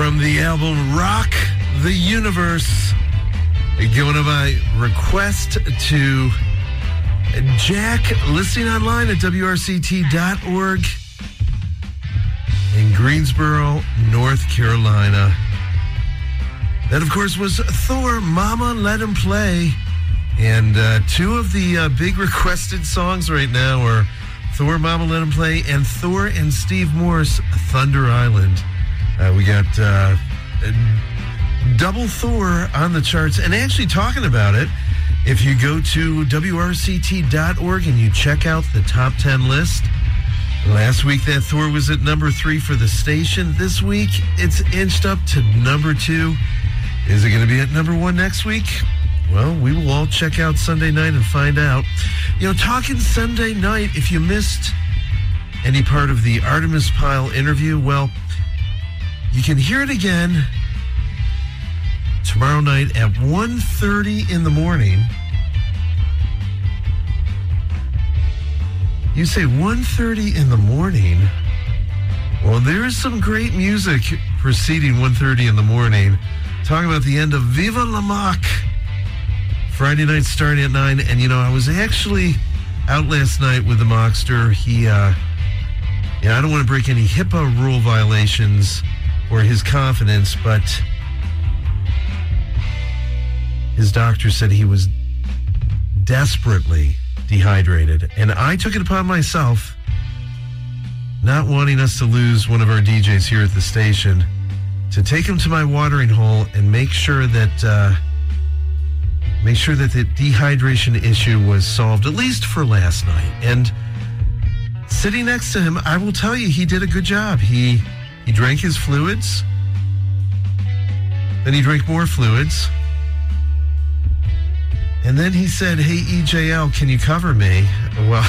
from the album Rock the Universe. Going to my request to Jack, listening online at WRCT.org in Greensboro, North Carolina. That, of course, was Thor, Mama Let Him Play. And two of the big requested songs right now are Thor, Mama Let Him Play, and Thor and Steve Morse, Thunder Island. We got double Thor on the charts. And actually talking about it, if you go to WRCT.org and you check out the top 10 list, last week that Thor was at number 3 for the station. This week, it's inched up to number 2. Is it going to be at number 1 next week? Well, we will all check out Sunday night and find out. You know, talking Sunday night, if you missed any part of the Artemis Pyle interview, well, you can hear it again tomorrow night at 1:30 in the morning. You say 1:30 in the morning? Well, there is some great music preceding 1:30 in the morning. Talking about the end of Viva La Mock. Friday night starting at 9. And, you know, I was actually out last night with the Mockster. I don't want to break any HIPAA rule violations or his confidence, but his doctor said he was desperately dehydrated. And I took it upon myself, not wanting us to lose one of our DJs here at the station, to take him to my watering hole and make sure that the dehydration issue was solved, at least for last night. And sitting next to him, I will tell you, he did a good job. He drank his fluids, then he drank more fluids, and then he said, "Hey, EJL, can you cover me?" Well,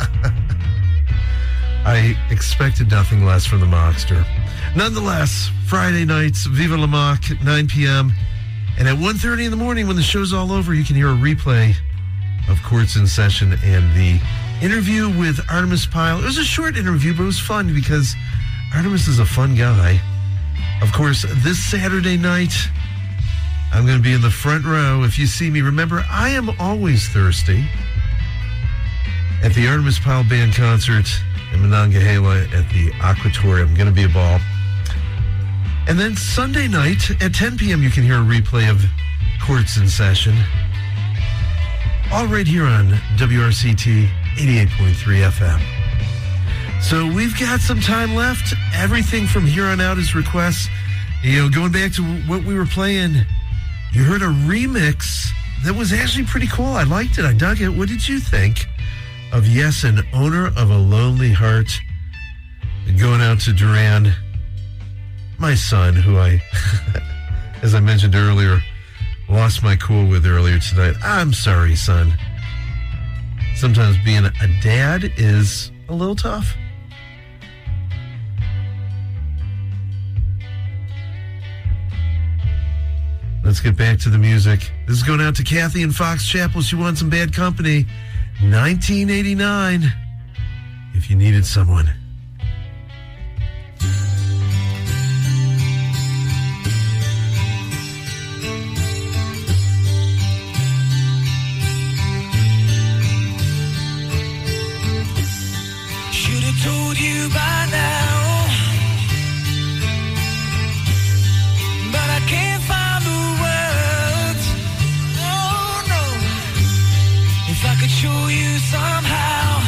I expected nothing less from the Mockster. Nonetheless, Friday nights, Viva La Mock, 9 p.m., and at 1:30 in the morning, when the show's all over, you can hear a replay of Courts in Session and the interview with Artemis Pyle. It was a short interview, but it was fun because Artemis is a fun guy. Of course, this Saturday night, I'm going to be in the front row. If you see me, remember, I am always thirsty. At the Artemis Pyle Band concert in Monongahela at the Aquatorium. Going to be a ball. And then Sunday night at 10 p.m., you can hear a replay of Courts in Session. All right here on WRCT 88.3 FM. So we've got some time left. Everything from here on out is requests. You know, going back to what we were playing, you heard a remix that was actually pretty cool. I liked it. I dug it. What did you think of Yes, an Owner of a Lonely Heart? And going out to Duran, my son, who I, as I mentioned earlier, lost my cool with earlier tonight. I'm sorry, son. Sometimes being a dad is a little tough. Let's get back to the music. This is going out to Kathy in Fox Chapel. She wants some Bad Company. 1989. If you needed someone. Should have told you by now, but I can't find the words. Oh no, if I could show you somehow,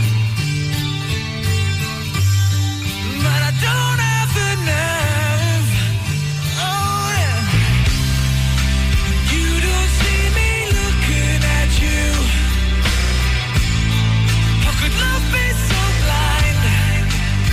but I don't have the nerve. Oh yeah, you don't see me looking at you. How could love be so blind?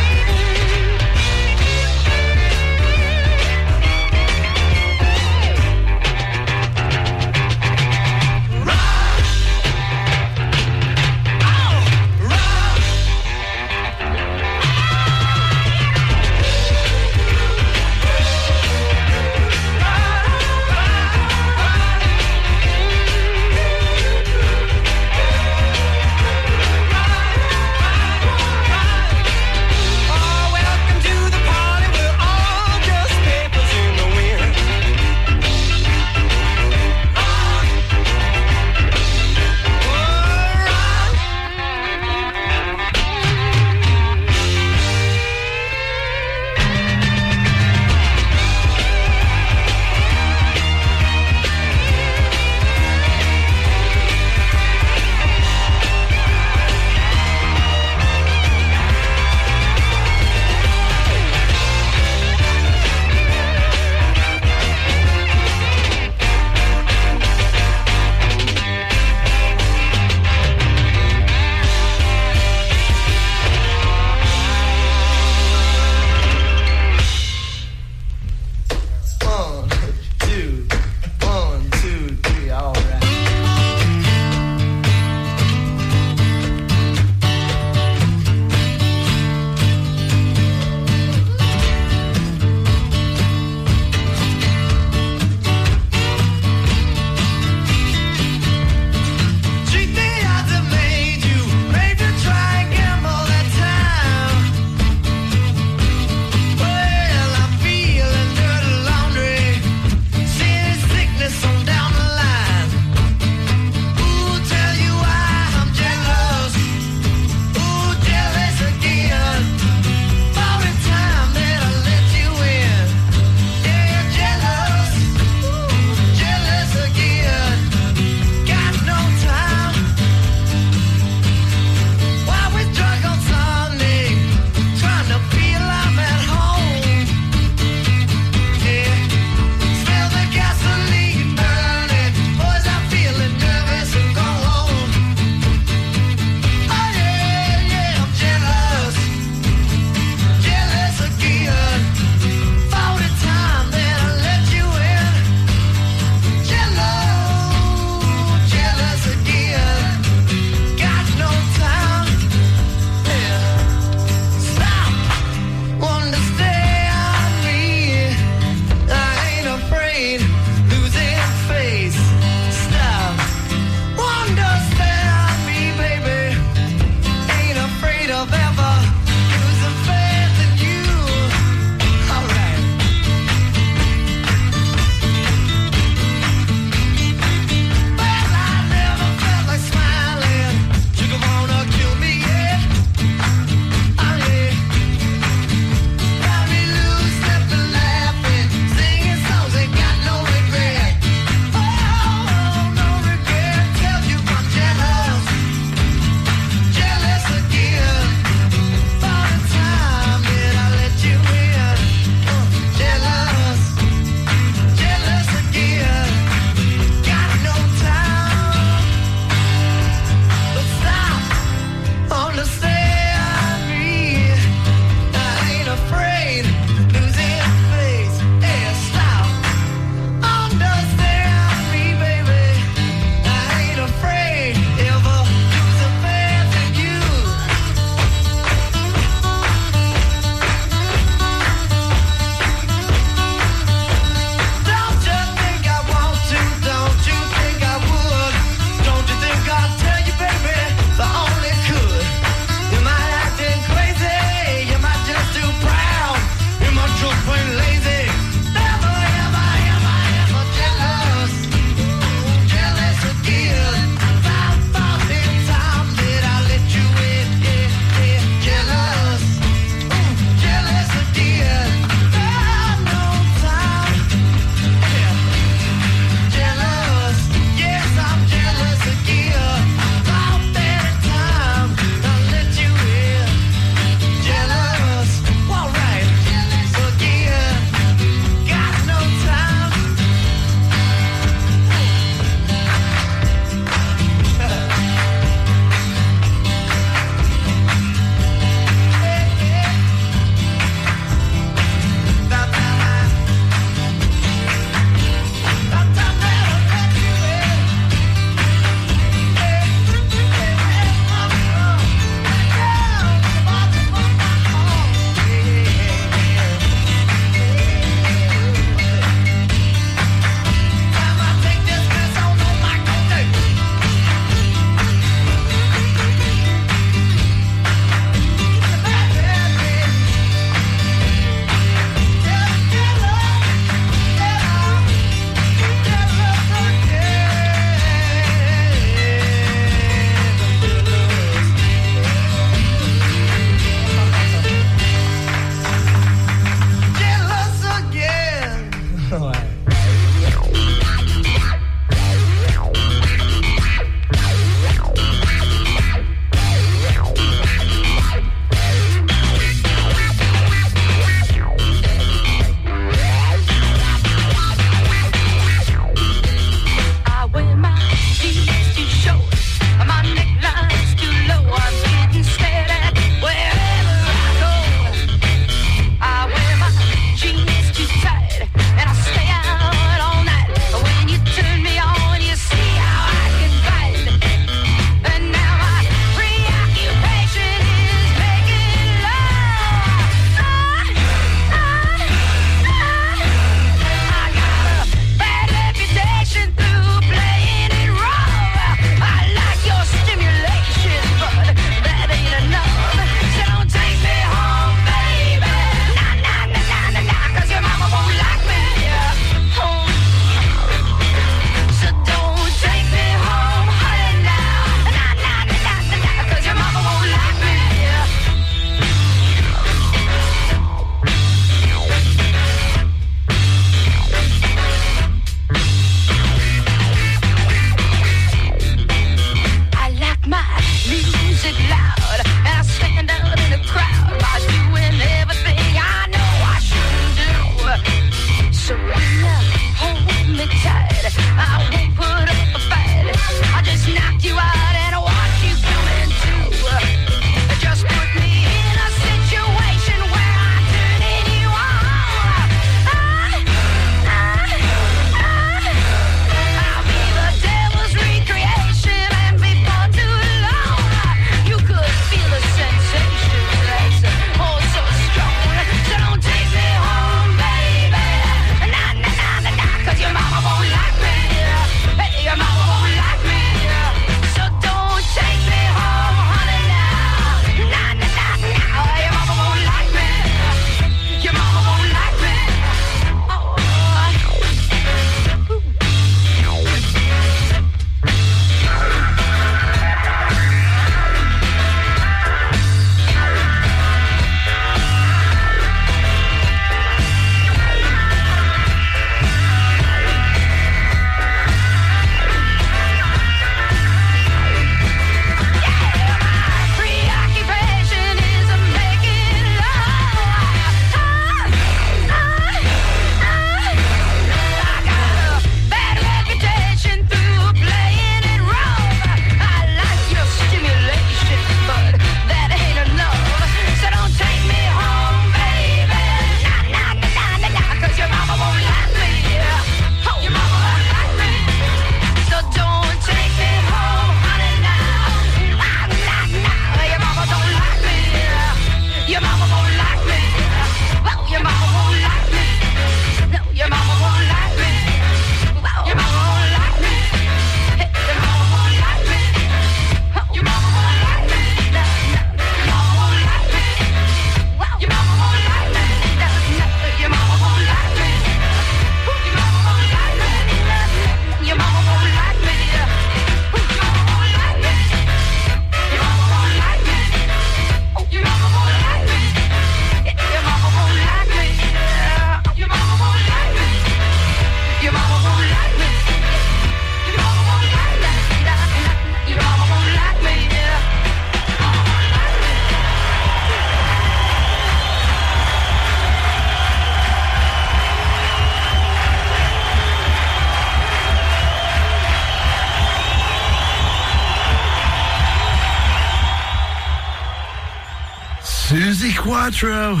Suzi Quatro,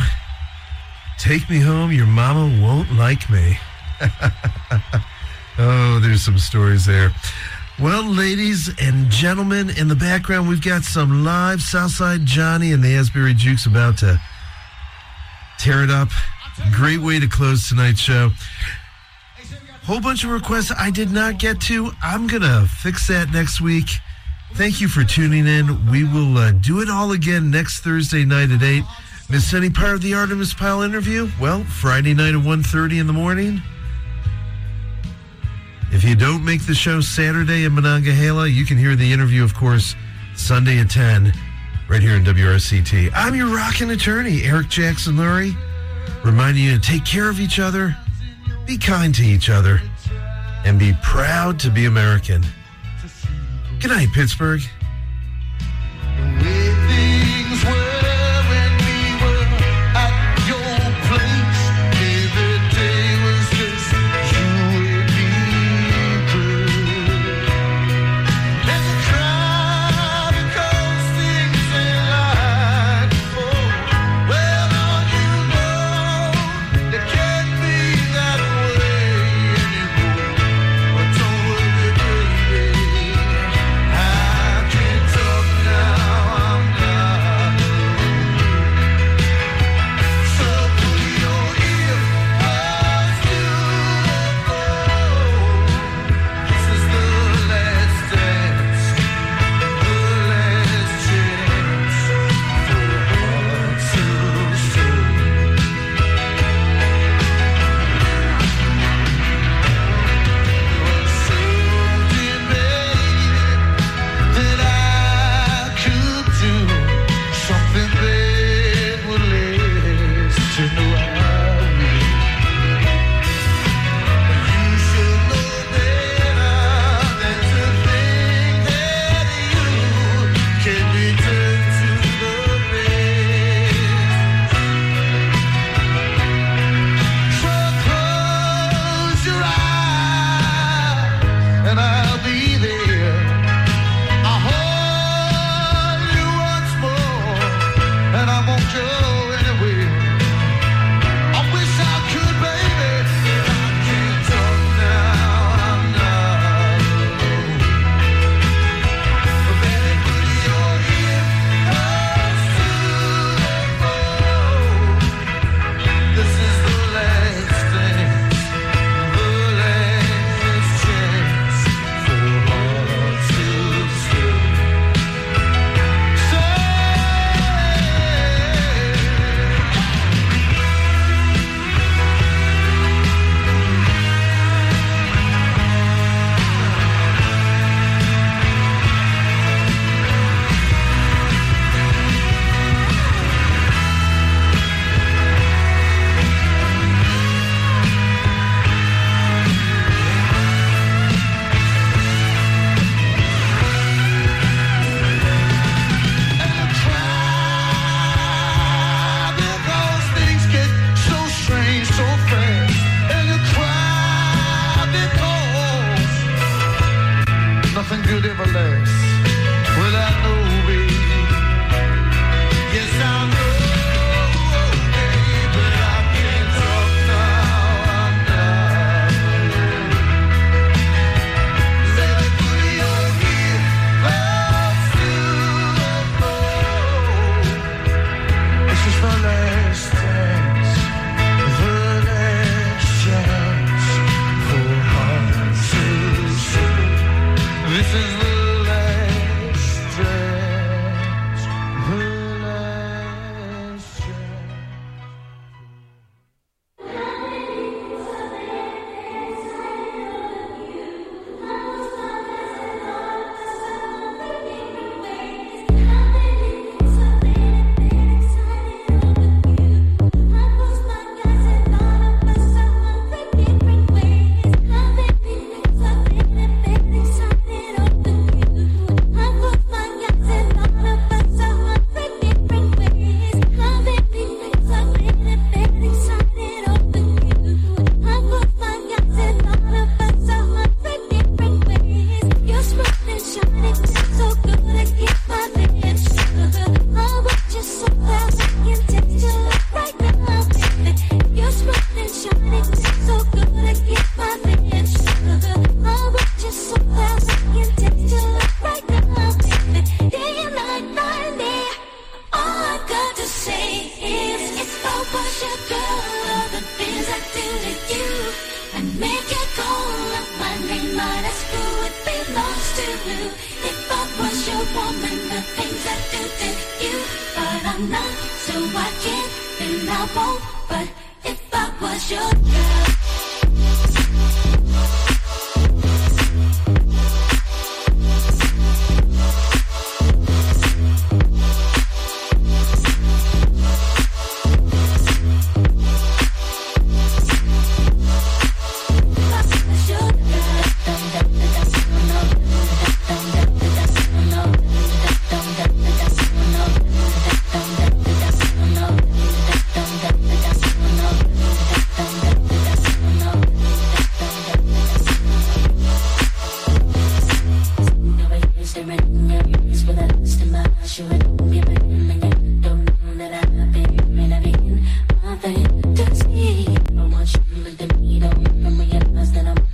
Take Me Home, Your Mama Won't Like Me. Oh, there's some stories there. Well, ladies and gentlemen, in the background, we've got some live Southside Johnny and the Asbury Jukes about to tear it up. Great way to close tonight's show. Whole bunch of requests I did not get to. I'm going to fix that next week. Thank you for tuning in. We will do it all again next Thursday night at 8. Miss any part of the Artemis Pyle interview? Well, Friday night at 1:30 in the morning. If you don't make the show Saturday in Monongahela, you can hear the interview, of course, Sunday at 10, right here in WRCT. I'm your rockin' attorney, Eric Jackson Lurie, reminding you to take care of each other, be kind to each other, and be proud to be American. Good night, Pittsburgh.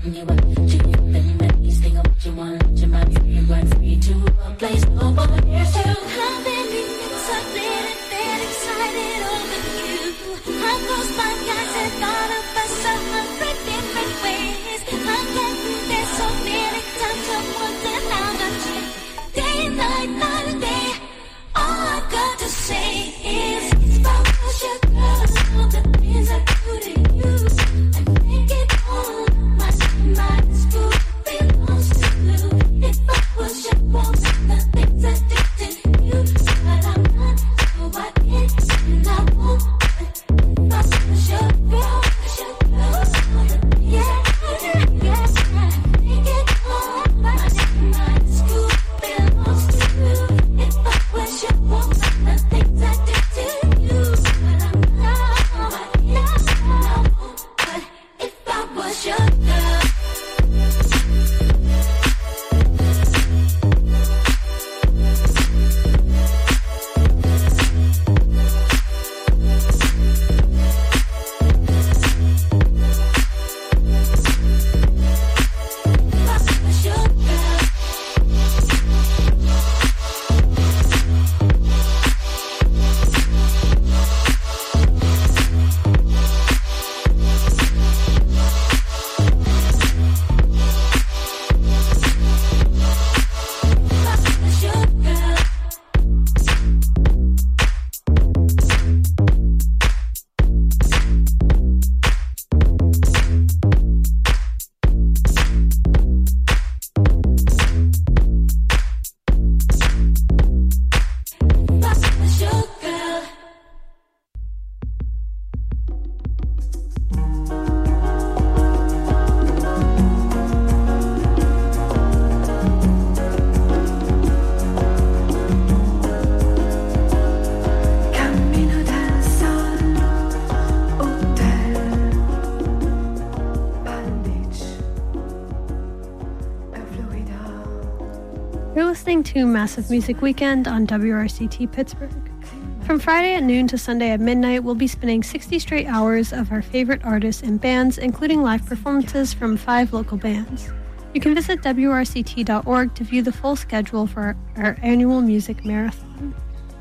To Massive Music Weekend on WRCT Pittsburgh. From Friday at noon to Sunday at midnight, we'll be spinning 60 straight hours of our favorite artists and bands, including live performances from 5 local bands. You can visit WRCT.org to view the full schedule for our annual music marathon.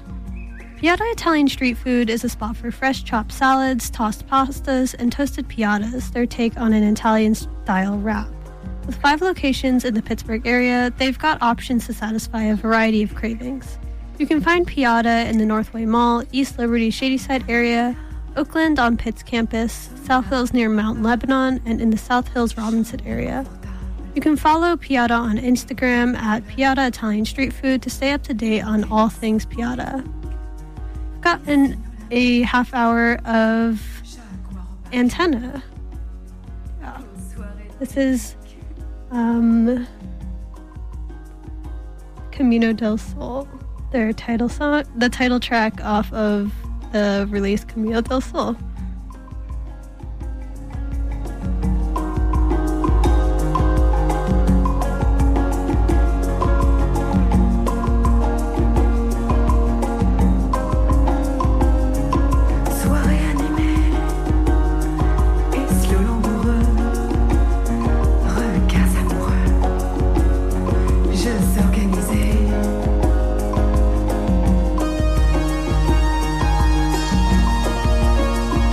Piada Italian Street Food is a spot for fresh chopped salads, tossed pastas, and toasted piatas, their take on an Italian-style wrap. With 5 locations in the Pittsburgh area, they've got options to satisfy a variety of cravings. You can find Piada in the Northway Mall, East Liberty Shadyside area, Oakland on Pitt's campus, South Hills near Mount Lebanon, and in the South Hills Robinson area. You can follow Piada on Instagram at Piada Italian Street Food to stay up to date on all things Piada. We've gotten a half hour of Antenna. Yeah. This is Camino del Sol, their title song, the title track off of the release Camino del Sol. Organisé.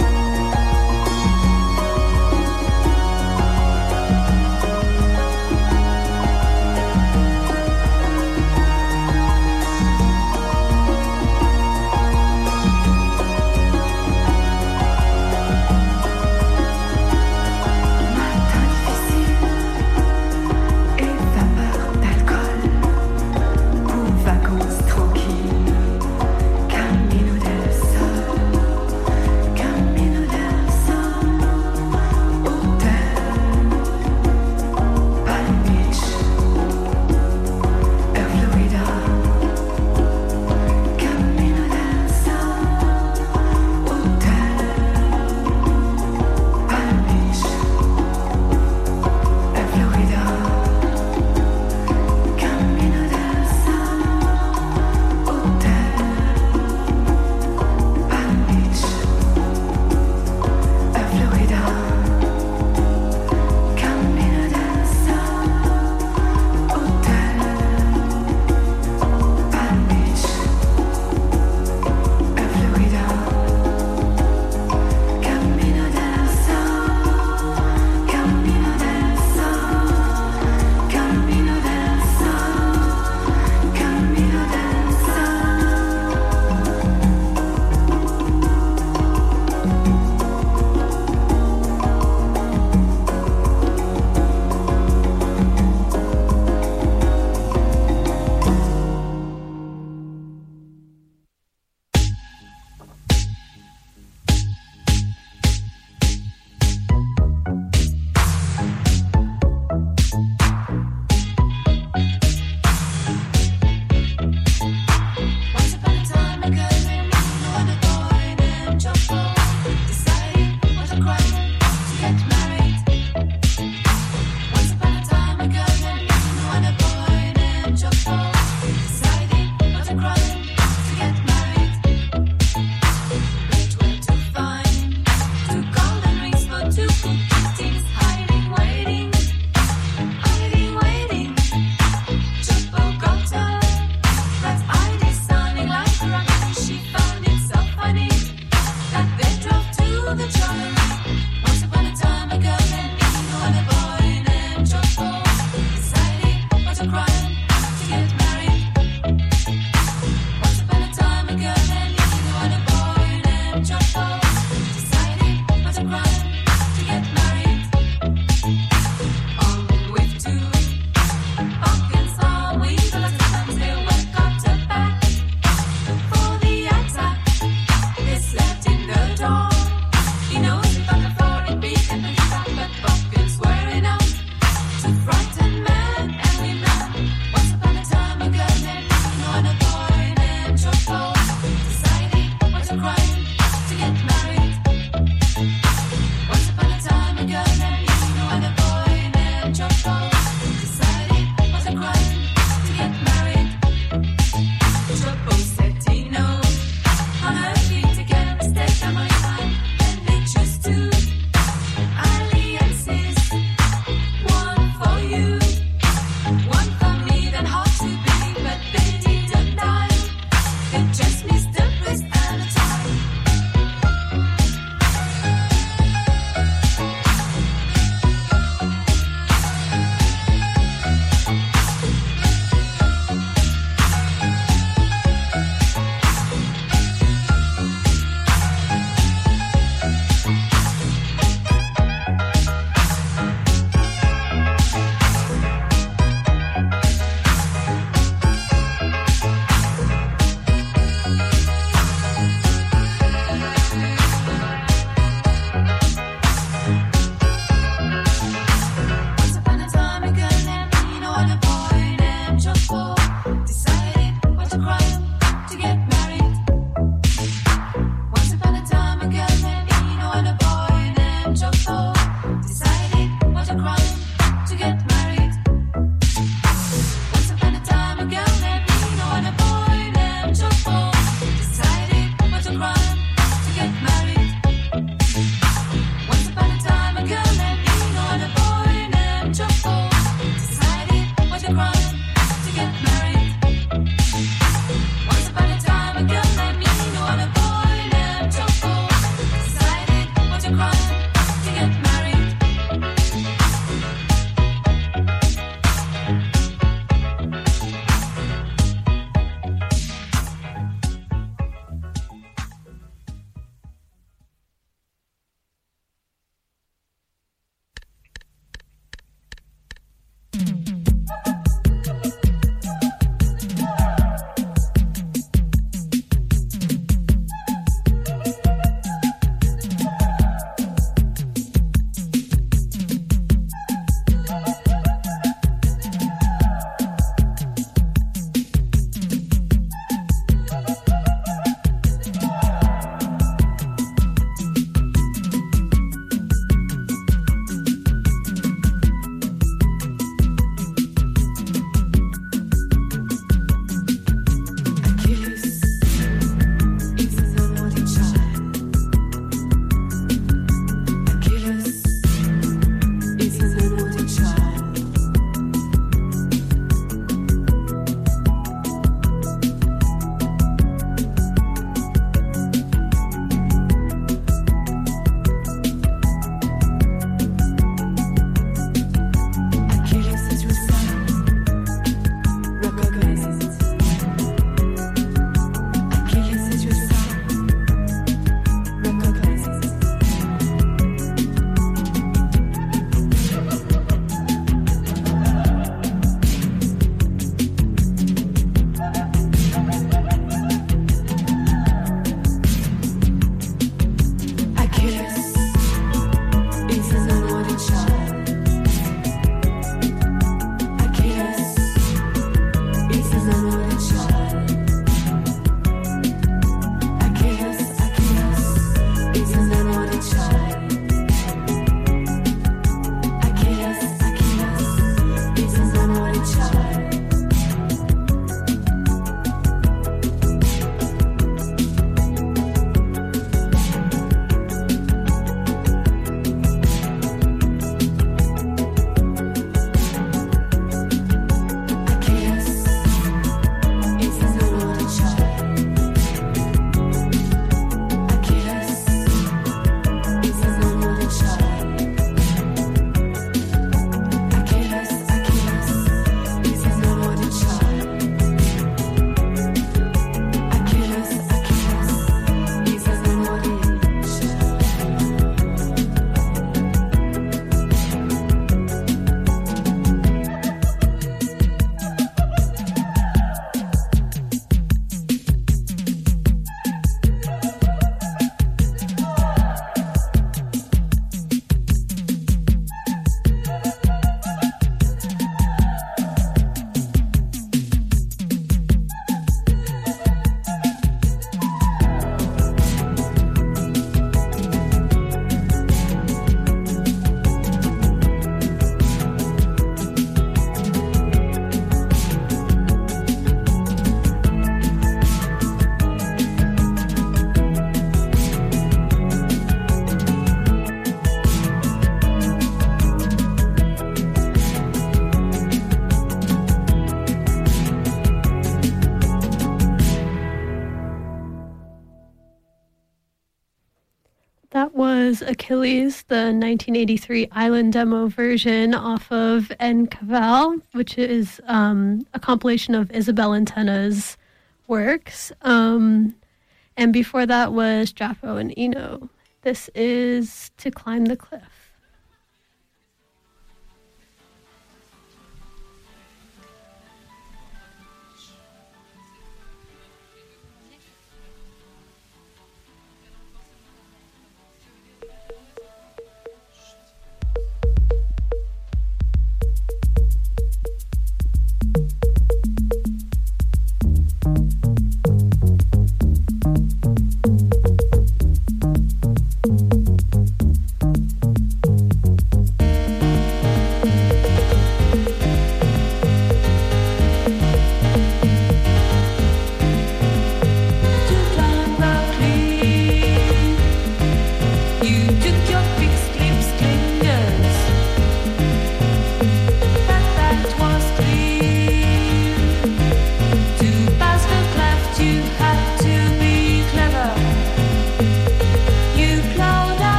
was Achilles, the 1983 Island demo version off of En Cavall, which is a compilation of Isabel Antenna's works. And before that was Drapo and Eno. This is To Climb the Cliff.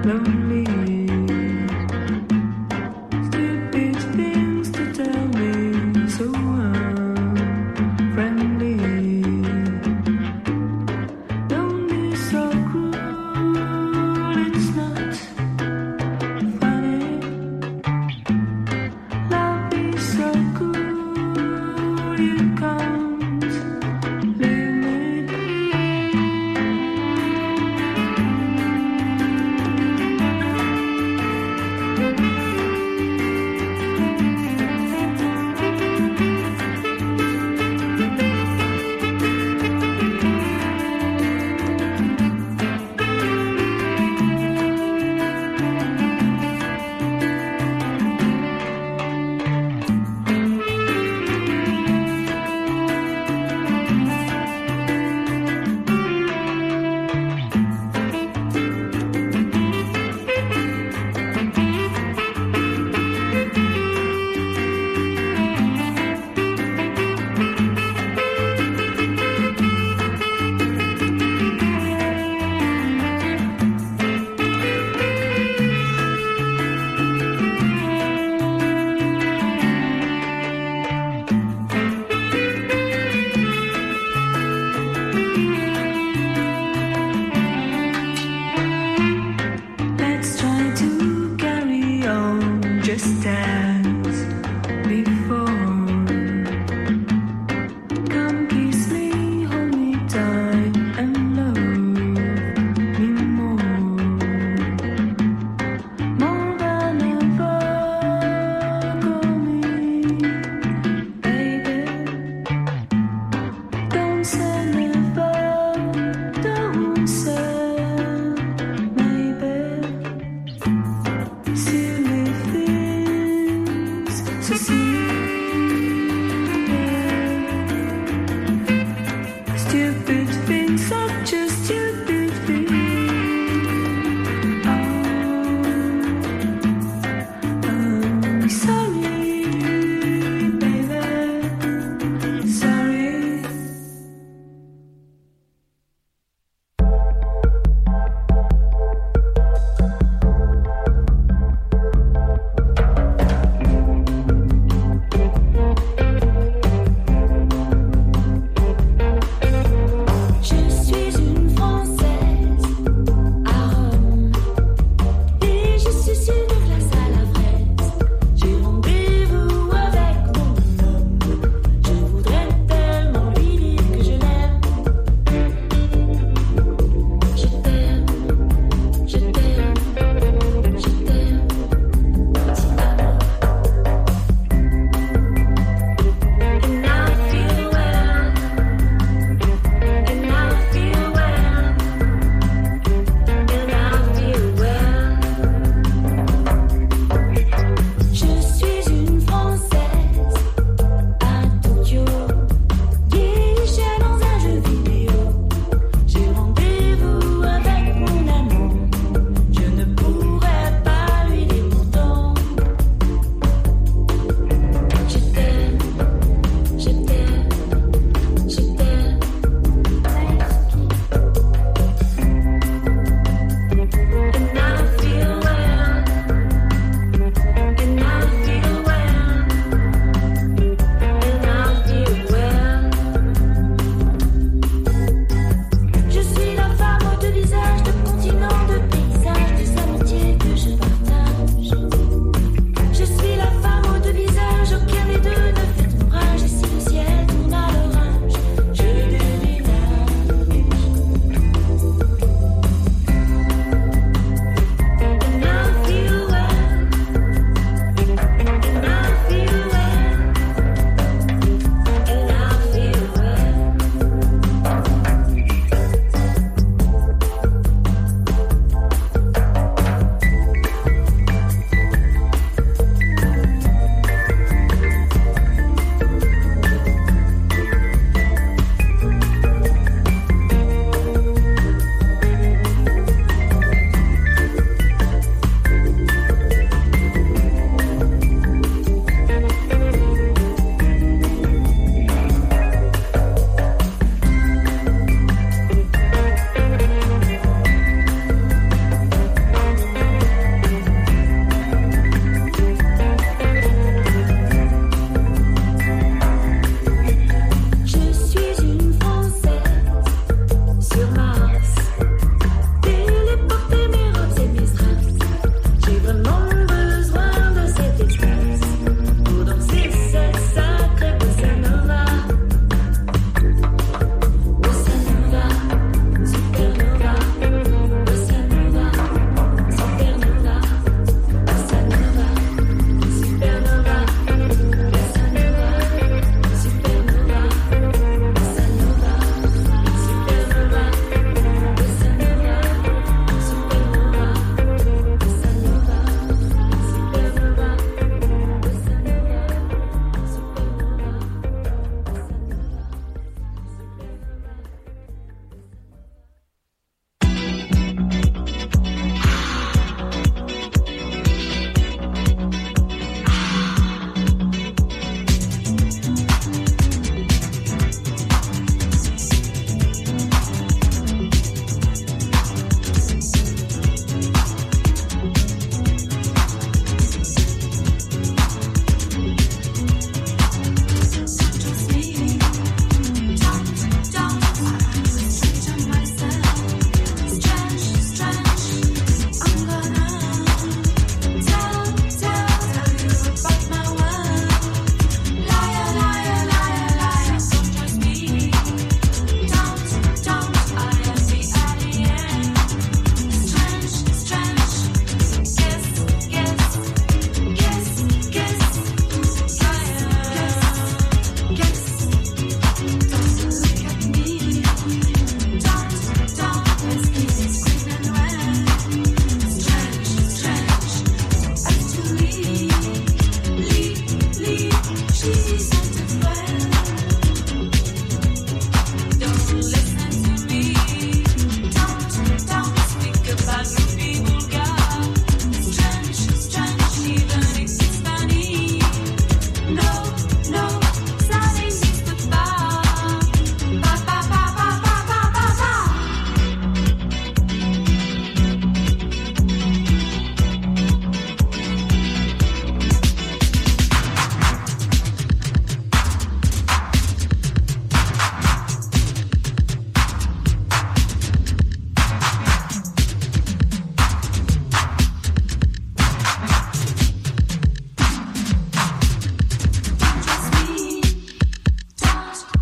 blue.